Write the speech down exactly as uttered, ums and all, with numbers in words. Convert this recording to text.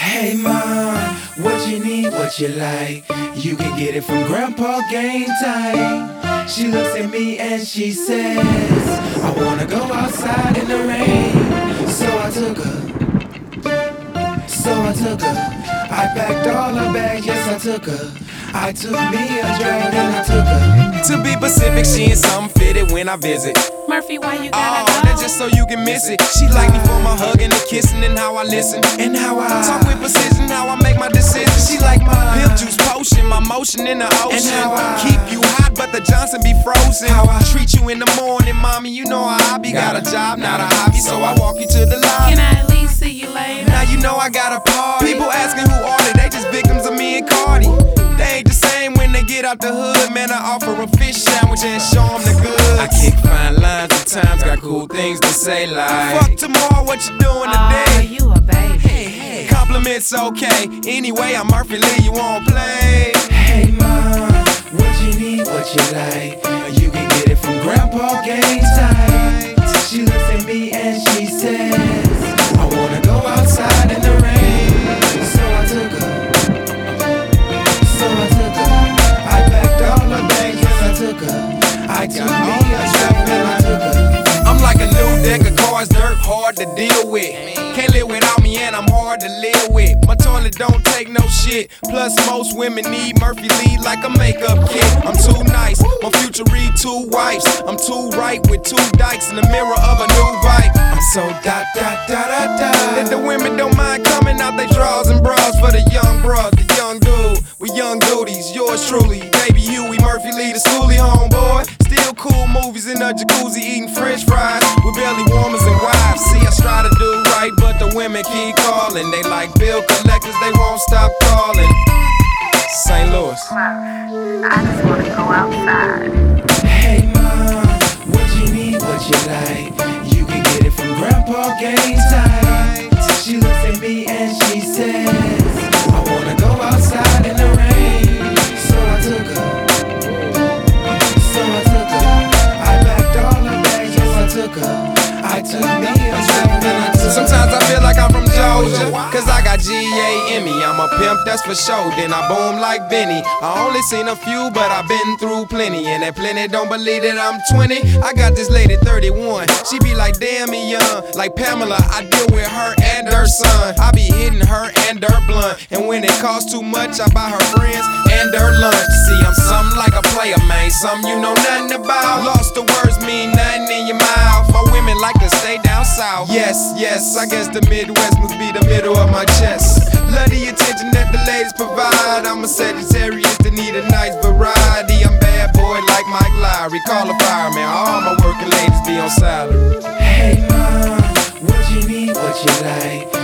Hey mom, what you need, what you like? You can get it from Grandpa Game Time. She looks at me and she says, I wanna go outside in the rain. So I took her, so I took her. I packed all her bags, yes I took her. I took me a drive and I took her. To be Pacific, she ain't something fitted when I visit. Murphy, why you gotta Oh, go? that's just so you can miss it. She like me for my hugging and kissing and how I listen. And how I Talk with precision, how I make my decisions. She like my pimp juice potion, my motion in the ocean. And how I keep you hot, but the Johnson be frozen. How I treat you in the morning, mommy, you know how I be. Got a job, not a hobby, so I walk you to the lobby. Can I at least see you later? Now you know I got a party. People asking who are they, they just victims of me and Cardi. They ain't the same when they get out the hood, man. I offer a fish sandwich and show them the goods. I kick fine lines at times, got cool things to say like, fuck tomorrow, what you doing Oh, today? you a baby. Hey, hey. Compliments okay, anyway, I'm Murphy Lee, you won't play. Hey mom, what you need, what you like? You can get it from Grandpa Game Time. She looks at me and she says, I wanna go outside in the rain. So I took her, so I took her. I packed all her bags, yes I took her. I took me a drive and I took her. I'm like a new deck of cards, dirt hard to deal with. Can't live without me and I'm hard to live with. My toilet don't take no shit. Plus most women need Murphy Lee like a makeup kit. I'm too nice, my future read two wives. I'm too right with two dykes in the mirror of a new bike. I'm so dot dot dot dot dot that the women don't mind coming out they drawers and bras for the young bruh, the young dude with young duties. Yours truly, baby Huey Murphy Lee, the schoolie homeboy. Still cool movies in a jacuzzi eating French fries with belly warmers and wives. See, I try to do right, but the women keep calling. They like bill collectors, they won't stop calling. Saint Louis. I just wanna go outside. Hey mom, what you need, what you like? You can get it from Grandpa Game Time. She looks at me and she says, I wanna go outside in the rain. So I took her, so I took her. I packed all her bags, yes I took her. I took me a drive and I took her. Sometimes I feel like I'm from Georgia, cause I got G A M E. I'm a pimp, that's for sure. Then I boom like Benny. I only seen a few, but I've been through plenty. And that plenty don't believe that I'm twenty. I got this lady thirty-one. She be like, damn me young. Like Pamela, I deal with her and her son. I be hitting her and her blunt. And when it costs too much, I buy her friends and her lunch. See, I'm something like a player, man. Something you know nothing about. Lost the words mean nothing in your mouth. My women like to stay down south. Yes, yes, I guess the Midwest must be the middle of my chest. Love the attention that the ladies provide. I'm a Sagittarius that need a nice variety. I'm bad boy like Mike Lowry. Call a fireman, all my working ladies be on salary. Hey mom, what you need, what you like?